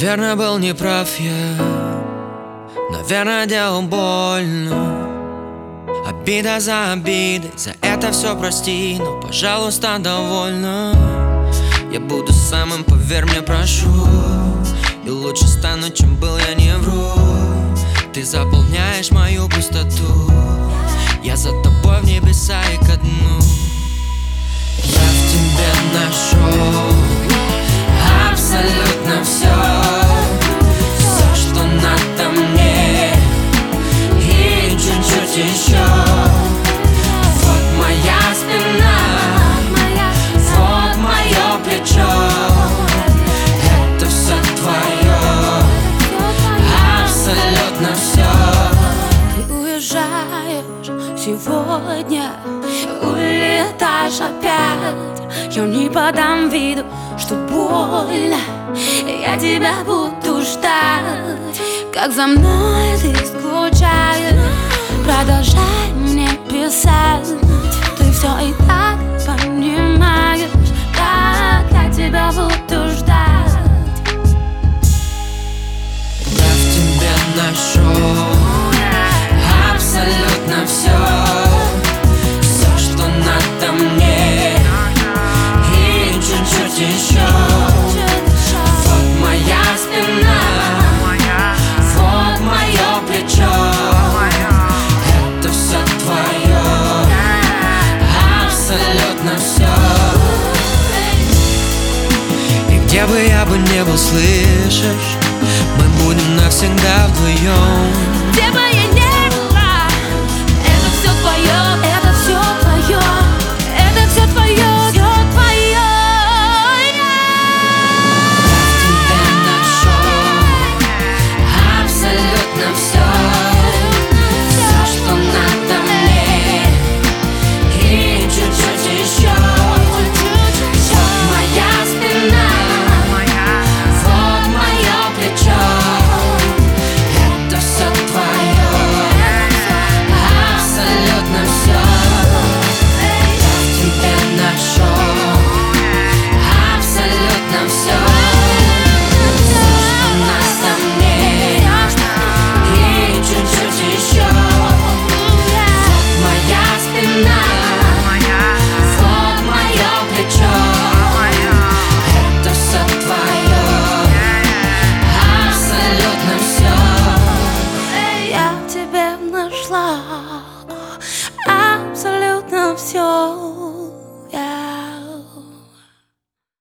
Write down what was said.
Наверное, был неправ я, наверное, делал больно. Обида за обидой, за это все прости, но, пожалуйста, довольно. Я буду самым, поверь мне, прошу, и лучше стану, чем был, я не вру. Ты заполняешь мою пустоту, я за тобой в небеса и ко дну. Я в тебе нашел абсолютно все, все, что надо мне, и чуть-чуть еще. Вот моя спина, вот мое плечо, это все твое, абсолютно все. Ты уезжаешь сегодня, улетаешь опять. Я не подам виду, что больно, я тебя буду ждать. Как за мной ты скучаешь, продолжай мне писать. Ты все и так понимаешь, как я тебя буду ждать. Я в тебе нашел абсолютно все, все, что надо мне, и чуть-чуть еще. Вот моя спина, вот мое плечо, это все твое, абсолютно все. И где бы я бы не был, слышишь, мы будем навсегда вдвоем. Где бы я ни была, это все твое, это все твое, это все твое, все твое. Я в тебе нашел абсолютно все, все, что надо мне, и чуть-чуть еще. Вот моя спина, вот мое плечо, это все твое, абсолютно все. Я в тебе нашел абсолютно все, все, что надо мне, и чуть-чуть еще. Вот моя спина, вот мое плечо, это все твое, абсолютно все. Я в тебе нашла абсолютно все.